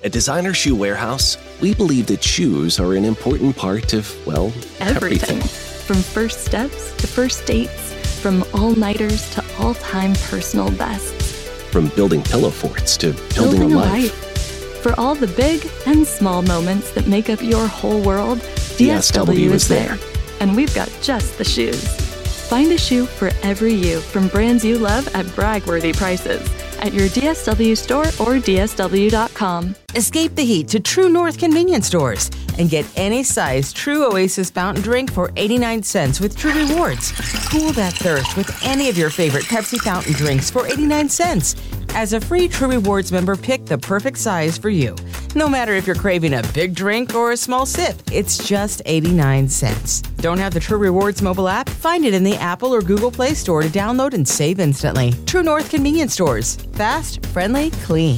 At Designer Shoe Warehouse, we believe that shoes are an important part of, well, everything. From first steps to first dates, from all-nighters to all-time personal bests. From building pillow forts to building a life. For all the big and small moments that make up your whole world, DSW is there. And we've got just the shoes. Find a shoe for every you from brands you love at brag-worthy prices at your DSW store or DSW.com. Escape the heat to True North convenience stores and get any size True Oasis fountain drink for 89 cents with True Rewards. Cool that thirst with any of your favorite Pepsi fountain drinks for 89 cents. As a free True Rewards member, pick the perfect size for you. No matter if you're craving a big drink or a small sip, it's just 89 cents. Don't have the True Rewards mobile app? Find it in the Apple or Google Play Store to download and save instantly. True North convenience stores. Fast, friendly, clean.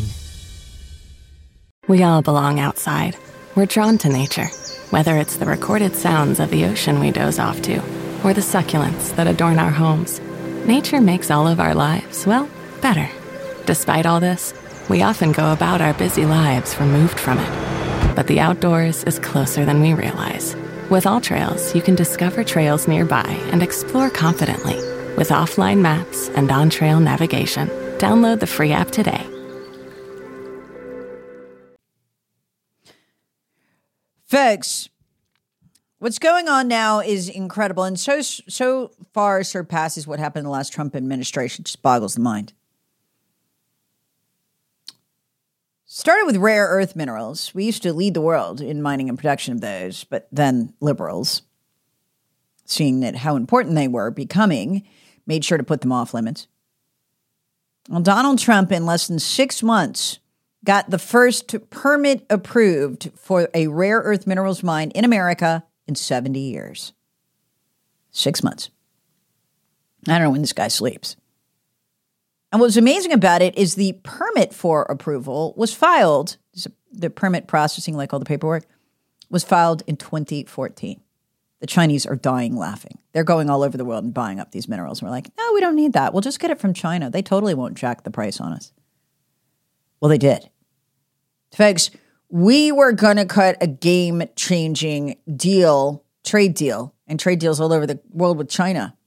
We all belong outside. We're drawn to nature, whether it's the recorded sounds of the ocean we doze off to, or the succulents that adorn our homes. Nature makes all of our lives, well, better. Despite all this, we often go about our busy lives removed from it. But the outdoors is closer than we realize. With AllTrails, you can discover trails nearby and explore confidently with offline maps and on-trail navigation. Download the free app today. Folks, what's going on now is incredible and so far surpasses what happened in the last Trump administration. It just boggles the mind. Started with rare earth minerals. We used to lead the world in mining and production of those, but then liberals, seeing that how important they were becoming, made sure to put them off limits. Well, Donald Trump, in less than 6 months, got the first permit approved for a rare earth minerals mine in America in 70 years. 6 months. I don't know when this guy sleeps. And what's amazing about it is the permit for approval was filed, the permit processing, like all the paperwork, was filed in 2014. The Chinese are dying laughing. They're going all over the world and buying up these minerals. And we're like, no, we don't need that. We'll just get it from China. They totally won't jack the price on us. Well, they did. Folks, we were going to cut a game-changing deal, trade deal, and trade deals all over the world with China.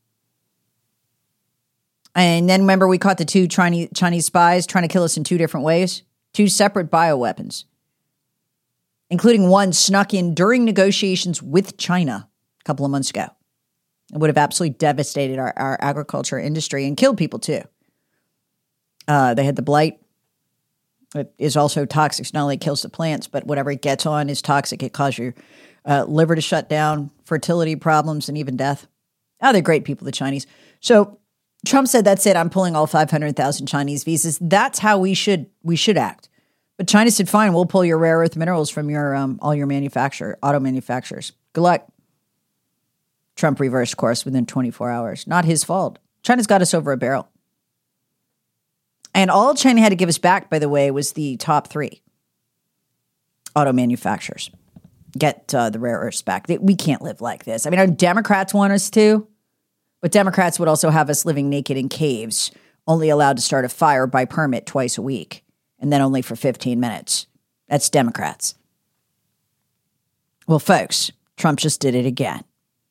And then remember, we caught the two Chinese spies trying to kill us in 2 different ways. 2 separate bioweapons, including one snuck in during negotiations with China a couple of months ago. It would have absolutely devastated our agriculture industry and killed people too. They had the blight. It is also toxic. It not only kills the plants, but whatever it gets on is toxic. It causes your liver to shut down, fertility problems, and even death. Oh, they're great people, the Chinese. So Trump said, that's it. I'm pulling all 500,000 Chinese visas. That's how we should act. But China said, fine, we'll pull your rare earth minerals from your all your auto manufacturers. Good luck. Trump reversed course within 24 hours. Not his fault. China's got us over a barrel. And all China had to give us back, by the way, was the top 3 auto manufacturers. Get the rare earths back. We can't live like this. I mean, our Democrats want us to. But Democrats would also have us living naked in caves, only allowed to start a fire by permit twice a week, and then only for 15 minutes. That's Democrats. Well, folks, Trump just did it again.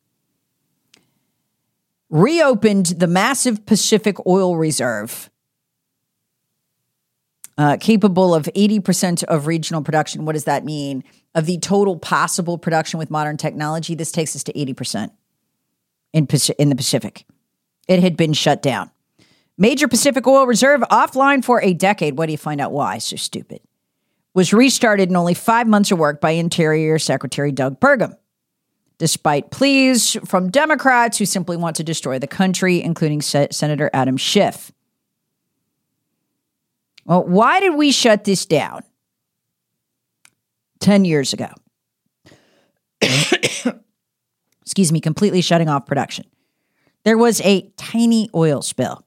Reopened the massive Pacific oil reserve, capable of 80% of regional production. What does that mean? Of the total possible production with modern technology, this takes us to 80%. In the Pacific. It had been shut down. Major Pacific oil reserve offline for a decade. What do you find out why? So stupid. Was restarted in only 5 months of work by Interior Secretary Doug Burgum, despite pleas from Democrats who simply want to destroy the country, including Senator Adam Schiff. Well, why did we shut this down 10 years ago? Excuse me, completely shutting off production. There was a tiny oil spill.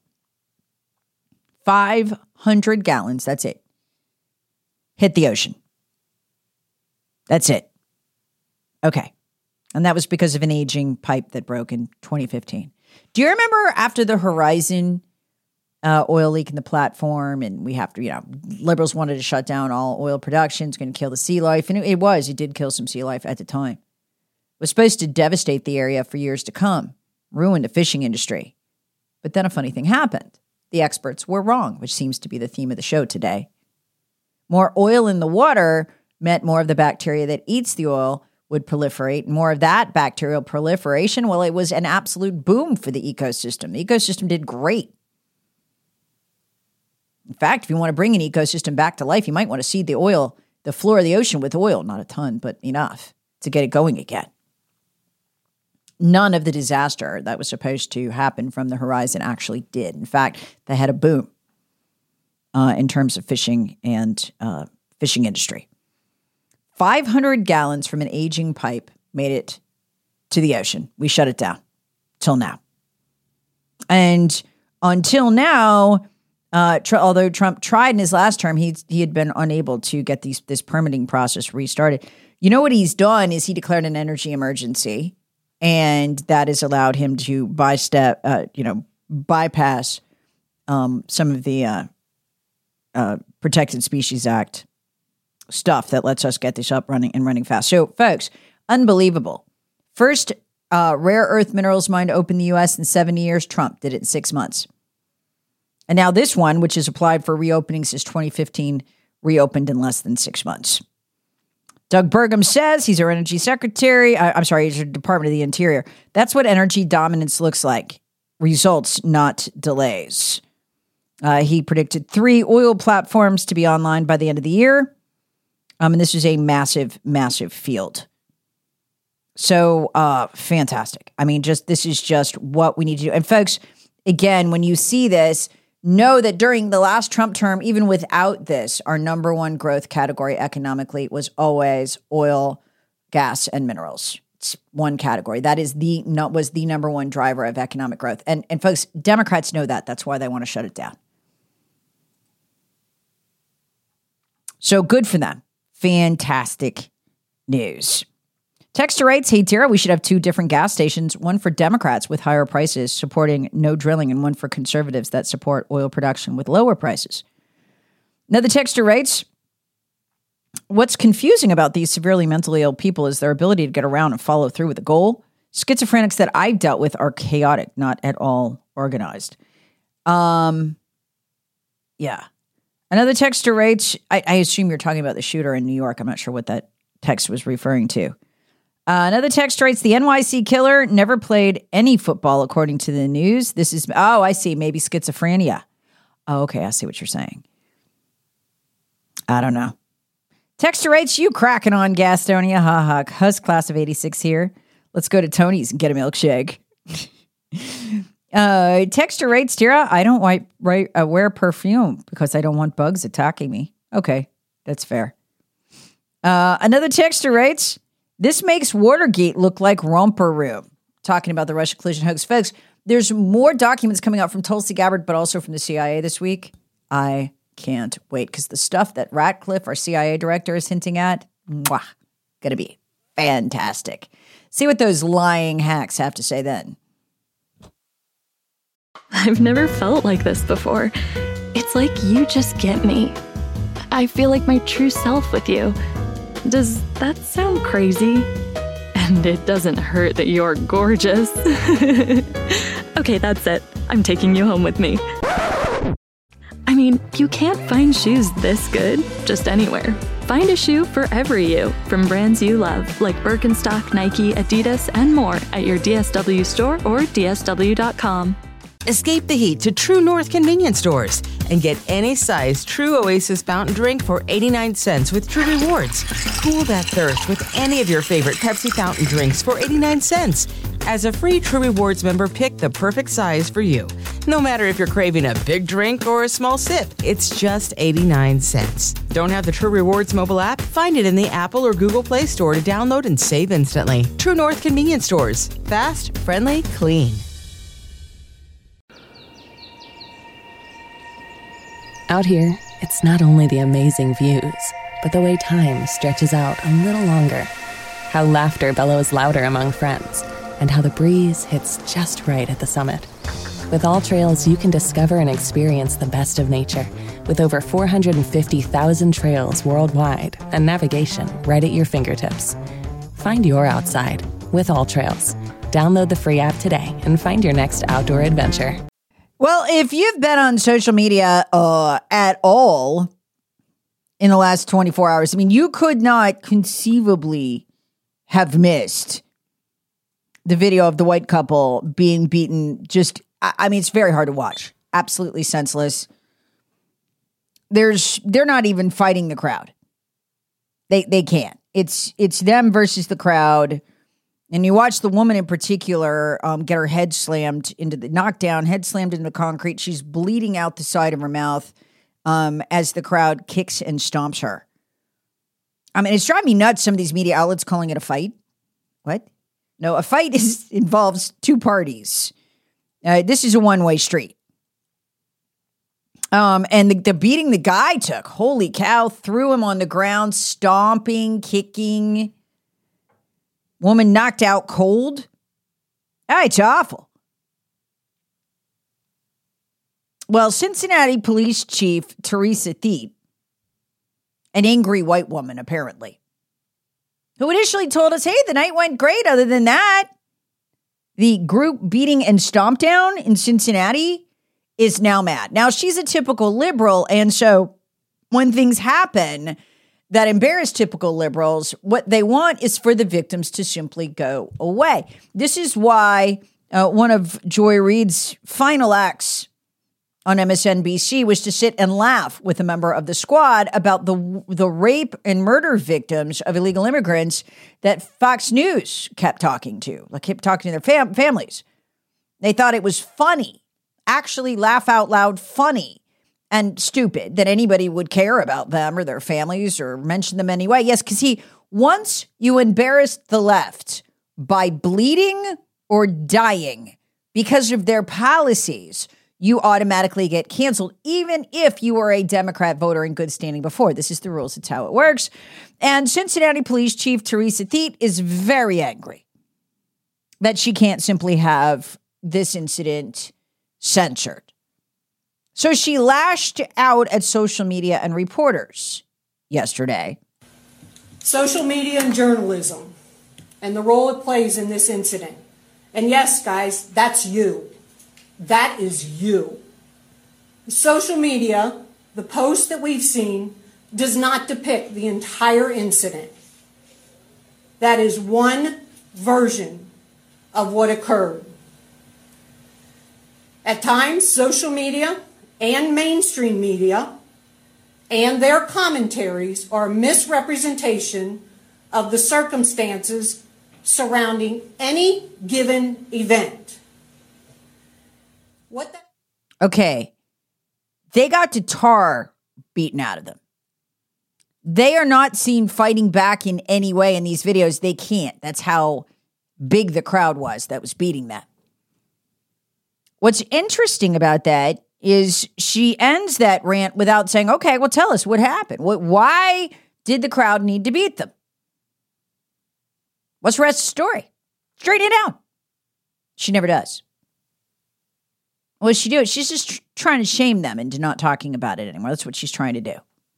500 gallons, that's it. Hit the ocean. That's it. Okay. And that was because of an aging pipe that broke in 2015. Do you remember after the Horizon oil leak in the platform, and we have to, liberals wanted to shut down all oil production. It's going to kill the sea life. And it did kill some sea life at the time. It was supposed to devastate the area for years to come, ruin the fishing industry. But then a funny thing happened. The experts were wrong, which seems to be the theme of the show today. More oil in the water meant more of the bacteria that eats the oil would proliferate. More of that bacterial proliferation, well, it was an absolute boom for the ecosystem. The ecosystem did great. In fact, if you want to bring an ecosystem back to life, you might want to seed the floor of the ocean with oil. Not a ton, but enough to get it going again. None of the disaster that was supposed to happen from the horizon actually did. In fact, they had a boom in terms of fishing and fishing industry. 500 gallons from an aging pipe made it to the ocean. We shut it down till now. And until now, although Trump tried in his last term, he had been unable to get this permitting process restarted. You know what he's done is he declared an energy emergency, and that has allowed him to bypass some of the Protected Species Act stuff that lets us get this up running fast. So, folks, unbelievable. First rare earth minerals mine to open the U.S. in 7 years. Trump did it in 6 months. And now this one, which has applied for reopening since 2015, reopened in less than 6 months. Doug Burgum says he's our energy secretary. He's our Department of the Interior. That's what energy dominance looks like. Results, not delays. He predicted 3 oil platforms to be online by the end of the year. And this is a massive, massive field. So fantastic. I mean, this is just what we need to do. And folks, again, when you see this, know that during the last Trump term, even without this, our number one growth category economically was always oil, gas, and minerals. It's one category. That was the number one driver of economic growth. And folks, Democrats know that. That's why they want to shut it down. So good for them. Fantastic news. Texter writes, hey, Tara, we should have 2 different gas stations, one for Democrats with higher prices supporting no drilling and one for conservatives that support oil production with lower prices. Another texter writes, what's confusing about these severely mentally ill people is their ability to get around and follow through with a goal. Schizophrenics that I've dealt with are chaotic, not at all organized. Yeah. Another texter writes, I assume you're talking about the shooter in New York. I'm not sure what that text was referring to. Another text writes, the NYC killer never played any football, according to the news. I see, maybe schizophrenia. Oh, okay, I see what you're saying. I don't know. Texter writes, you cracking on, Gastonia. Ha ha. Hus class of 86 here. Let's go to Tony's and get a milkshake. Texter writes, Tara, I don't wear perfume because I don't want bugs attacking me. Okay, that's fair. Another texter writes, this makes Watergate look like Romper Room. Talking about the Russia collusion hoax. Folks, there's more documents coming out from Tulsi Gabbard, but also from the CIA this week. I can't wait because the stuff that Ratcliffe, our CIA director, is hinting at, gonna be fantastic. See what those lying hacks have to say then. I've never felt like this before. It's like you just get me. I feel like my true self with you. Does that sound crazy? And it doesn't hurt that you're gorgeous. Okay, that's it. I'm taking you home with me. I mean, you can't find shoes this good just anywhere. Find a shoe for every you from brands you love, like Birkenstock, Nike, Adidas, and more at your DSW store or DSW.com. Escape the heat to True North convenience stores and get any size True Oasis fountain drink for 89 cents with True Rewards. Cool that thirst with any of your favorite Pepsi fountain drinks for 89 cents. As a free True Rewards member, pick the perfect size for you. No matter if you're craving a big drink or a small sip, it's just 89 cents. Don't have the True Rewards mobile app? Find it in the Apple or Google Play Store to download and save instantly. True North convenience stores. Fast, friendly, clean. Out here, it's not only the amazing views, but the way time stretches out a little longer. How laughter bellows louder among friends, and how the breeze hits just right at the summit. With All Trails, you can discover and experience the best of nature with over 450,000 trails worldwide and navigation right at your fingertips. Find your outside with All Trails. Download the free app today and find your next outdoor adventure. Well, if you've been on social media at all in the last 24 hours, I mean, you could not conceivably have missed the video of the white couple being beaten. I mean, it's very hard to watch. Absolutely senseless. They're not even fighting the crowd. They can't. It's them versus the crowd. And you watch the woman in particular get her head slammed into the knockdown, head slammed into the concrete. She's bleeding out the side of her mouth as the crowd kicks and stomps her. I mean, it's driving me nuts, some of these media outlets calling it a fight. What? No, a fight involves two parties. This is a one-way street. And the beating the guy took, holy cow, threw him on the ground, stomping, kicking. Woman knocked out cold. It's awful. Well, Cincinnati Police Chief Teresa Theet, an angry white woman apparently, who initially told us, hey, the night went great. Other than that, the group beating and stomp down in Cincinnati is now mad. Now, she's a typical liberal, and so when things happen that embarrass typical liberals, what they want is for the victims to simply go away. This is why one of Joy Reid's final acts on MSNBC was to sit and laugh with a member of the squad about the rape and murder victims of illegal immigrants that Fox News kept talking to their families. They thought it was funny, actually laugh out loud funny, and stupid that anybody would care about them or their families or mention them anyway. Yes, because once you embarrass the left by bleeding or dying because of their policies, you automatically get canceled, even if you were a Democrat voter in good standing before. This is the rules. It's how it works. And Cincinnati Police Chief Teresa Theet is very angry that she can't simply have this incident censored. So she lashed out at social media and reporters yesterday. Social media and journalism and the role it plays in this incident. And yes, guys, that's you. That is you. Social media, the post that we've seen, does not depict the entire incident. That is one version of what occurred. At times, social media and mainstream media and their commentaries are a misrepresentation of the circumstances surrounding any given event. Okay, they got the tar beaten out of them. They are not seen fighting back in any way in these videos. They can't. That's how big the crowd was that was beating them. What's interesting about that is she ends that rant without saying, okay, well, tell us what happened. Why did the crowd need to beat them? What's the rest of the story? Straighten it out. She never does. What does she do? She's just trying to shame them into not talking about it anymore. That's what she's trying to do.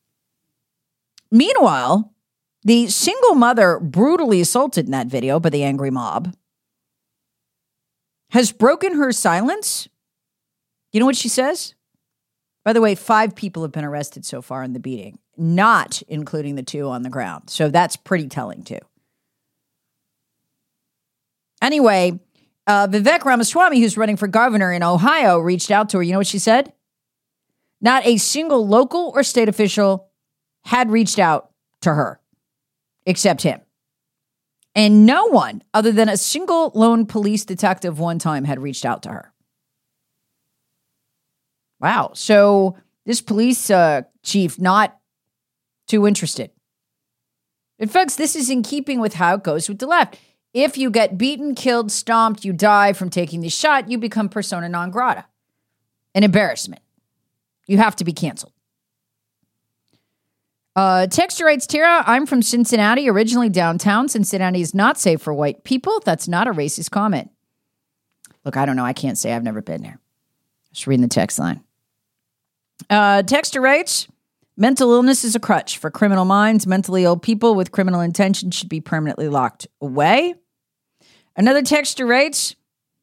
Meanwhile, the single mother brutally assaulted in that video by the angry mob has broken her silence. You know what she says? By the way, 5 people have been arrested so far in the beating, not including the 2 on the ground. So that's pretty telling too. Anyway, Vivek Ramaswamy, who's running for governor in Ohio, reached out to her. You know what she said? Not a single local or state official had reached out to her except him. And no one other than a single lone police detective one time had reached out to her. Wow. So this police chief not too interested. In fact, this is in keeping with how it goes with the left. If you get beaten, killed, stomped, you die from taking the shot, you become persona non grata. An embarrassment. You have to be canceled. Texture writes, Tara, I'm from Cincinnati, originally downtown. Cincinnati is not safe for white people. That's not a racist comment. Look, I don't know. I can't say. I've never been there. Just reading the text line. Texter writes, mental illness is a crutch for criminal minds. Mentally ill people with criminal intentions should be permanently locked away. Another texter writes,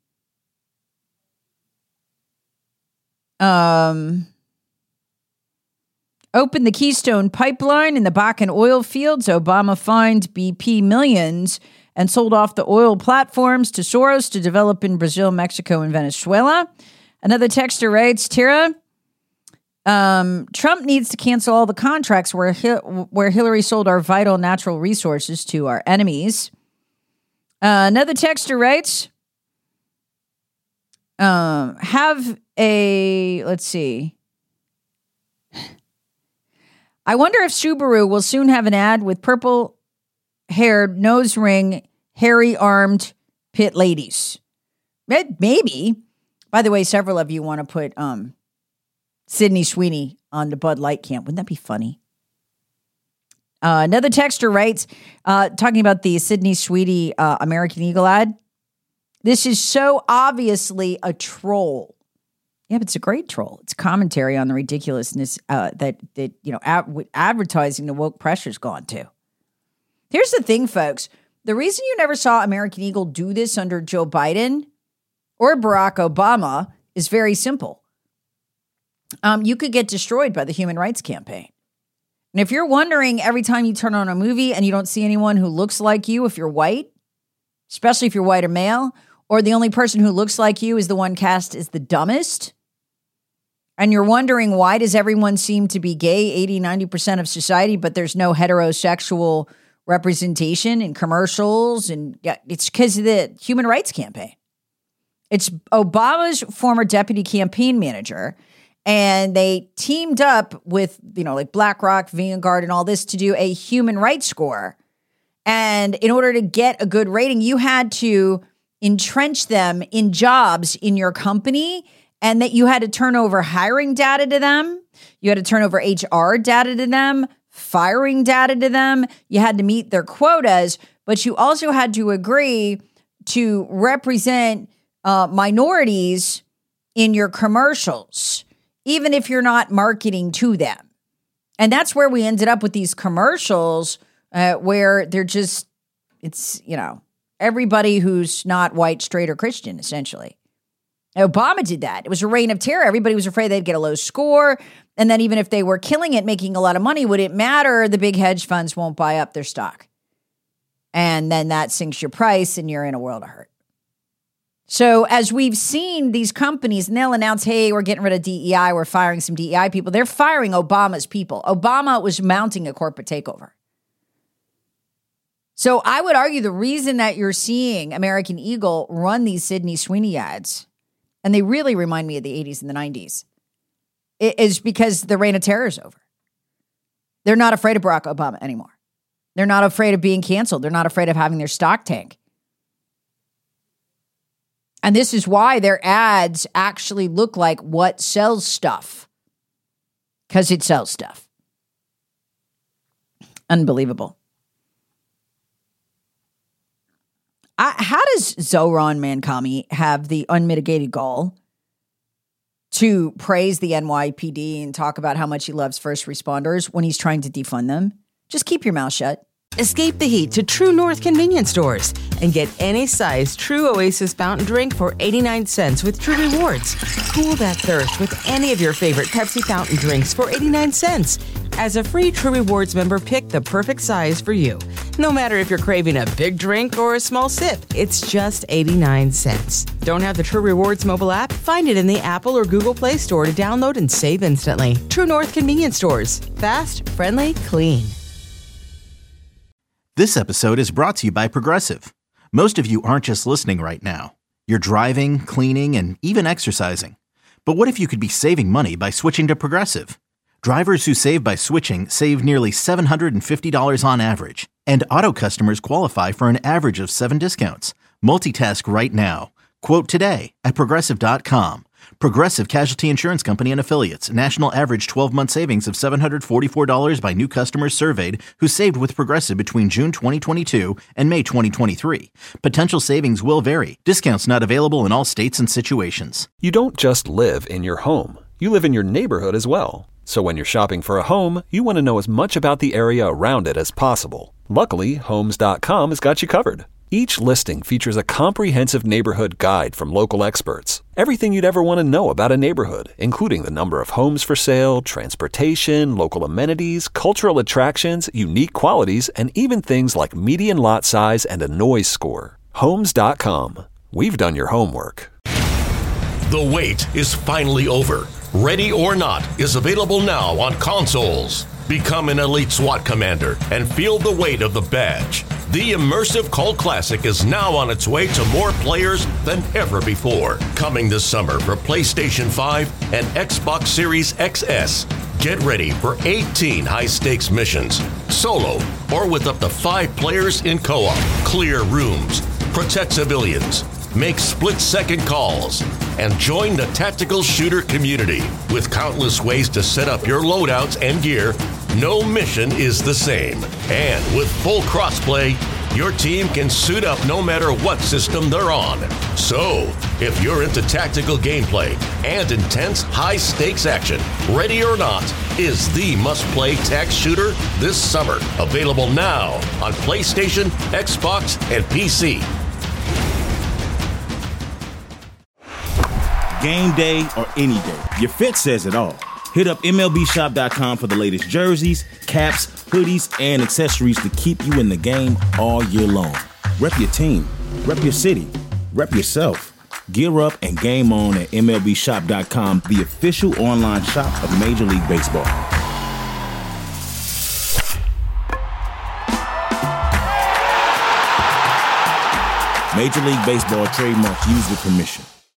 open the Keystone Pipeline in the Bakken oil fields. Obama fined BP millions and sold off the oil platforms to Soros to develop in Brazil, Mexico, and Venezuela. Another texter writes, Tira, Trump needs to cancel all the contracts where Hillary sold our vital natural resources to our enemies. Another texter writes, let's see. I wonder if Subaru will soon have an ad with purple-haired, nose ring, hairy-armed pit ladies. Maybe. By the way, several of you want to put Sydney Sweeney on the Bud Light camp. Wouldn't that be funny? Another texter writes, talking about the Sydney Sweeney American Eagle ad. This is so obviously a troll. Yeah, but it's a great troll. It's commentary on the ridiculousness that advertising the woke pressure's gone to. Here's the thing, folks. The reason you never saw American Eagle do this under Joe Biden or Barack Obama is very simple. You could get destroyed by the Human Rights Campaign. And if you're wondering every time you turn on a movie and you don't see anyone who looks like you, if you're white, especially if you're white or male, or the only person who looks like you is the one cast as the dumbest, and you're wondering why does everyone seem to be gay, 80-90% of society, but there's no heterosexual representation in commercials, and it's because of the Human Rights Campaign. It's Obama's former deputy campaign manager, and they teamed up with, like BlackRock, Vanguard, and all this to do a human rights score. And in order to get a good rating, you had to entrench them in jobs in your company, and that you had to turn over hiring data to them. You had to turn over HR data to them, firing data to them. You had to meet their quotas, but you also had to agree to represent minorities in your commercials, even if you're not marketing to them. And that's where we ended up with these commercials where they're just, it's, everybody who's not white, straight, or Christian, essentially. Obama did that. It was a reign of terror. Everybody was afraid they'd get a low score. And then even if they were killing it, making a lot of money, would it matter? The big hedge funds won't buy up their stock. And then that sinks your price and you're in a world of hurt. So as we've seen these companies, and they'll announce, hey, we're getting rid of DEI, we're firing some DEI people. They're firing Obama's people. Obama was mounting a corporate takeover. So I would argue the reason that you're seeing American Eagle run these Sydney Sweeney ads, and they really remind me of the 80s and the 90s, is because the reign of terror is over. They're not afraid of Barack Obama anymore. They're not afraid of being canceled. They're not afraid of having their stock tank. And this is why their ads actually look like what sells stuff. Because it sells stuff. Unbelievable. How does Zohran Mamdani have the unmitigated gall to praise the NYPD and talk about how much he loves first responders when he's trying to defund them? Just keep your mouth shut. Escape the heat to True North convenience stores and get any size True Oasis fountain drink for 89 cents with True Rewards. Cool that thirst with any of your favorite Pepsi fountain drinks for 89 cents. As a free True Rewards member, pick the perfect size for you. No matter if you're craving a big drink or a small sip, it's just 89 cents. Don't have the True Rewards mobile app? Find it in the Apple or Google Play Store to download and save instantly. True North convenience stores. Fast, friendly, clean. This episode is brought to you by Progressive. Most of you aren't just listening right now. You're driving, cleaning, and even exercising. But what if you could be saving money by switching to Progressive? Drivers who save by switching save nearly $750 on average. And auto customers qualify for an average of 7 discounts. Multitask right now. Quote today at Progressive.com. Progressive Casualty Insurance Company and Affiliates. National average 12-month savings of $744 by new customers surveyed who saved with Progressive between June 2022 and May 2023. Potential savings will vary. Discounts not available in all states and situations. You don't just live in your home. You live in your neighborhood as well. So when you're shopping for a home, you want to know as much about the area around it as possible. Luckily, Homes.com has got you covered. Each listing features a comprehensive neighborhood guide from local experts. Everything you'd ever want to know about a neighborhood, including the number of homes for sale, transportation, local amenities, cultural attractions, unique qualities, and even things like median lot size and a noise score. Homes.com. We've done your homework. The wait is finally over. Ready or Not is available now on consoles. Become an elite SWAT commander and feel the weight of the badge. The immersive cult classic is now on its way to more players than ever before. Coming this summer for PlayStation 5 and Xbox Series XS. Get ready for 18 high-stakes missions, solo or with up to 5 players in co-op. Clear rooms, protect civilians, make split-second calls, and join the tactical shooter community. With countless ways to set up your loadouts and gear, no mission is the same. And with full crossplay, your team can suit up no matter what system they're on. So, if you're into tactical gameplay and intense high-stakes action, Ready or Not is the must-play tac shooter this summer. Available now on PlayStation, Xbox, and PC. Game day or any day, your fit says it all. Hit up MLBshop.com for the latest jerseys, caps, hoodies, and accessories to keep you in the game all year long. Rep your team, rep your city, rep yourself. Gear up and game on at MLBshop.com, the official online shop of Major League Baseball. Major League Baseball trademarks used with permission.